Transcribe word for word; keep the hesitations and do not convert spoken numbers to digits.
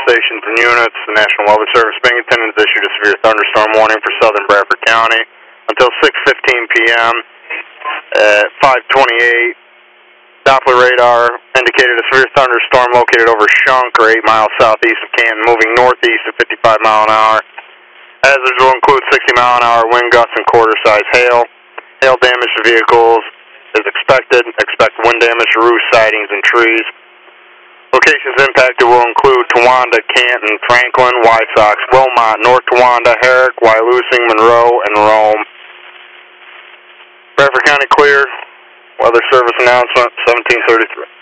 stations and units. The National Weather Service Binghamton has issued a severe thunderstorm warning for southern Bradford County until six fifteen p m At five twenty-eight, Doppler radar indicated a severe thunderstorm located over Shunk, or eight miles southeast of Canton, moving northeast at fifty-five mile an hour. Hazards will include sixty mile an hour wind gusts and quarter-size hail. Hail damage to vehicles is expected. Expect wind damage to roof sidings and trees. Locations impacted will include Towanda, Canton, Franklin, Wysox, Wilmot, North Towanda, Herrick, Wyalusing, Monroe, and Rome. Bradford County clear. Weather Service announcement, seventeen thirty-three.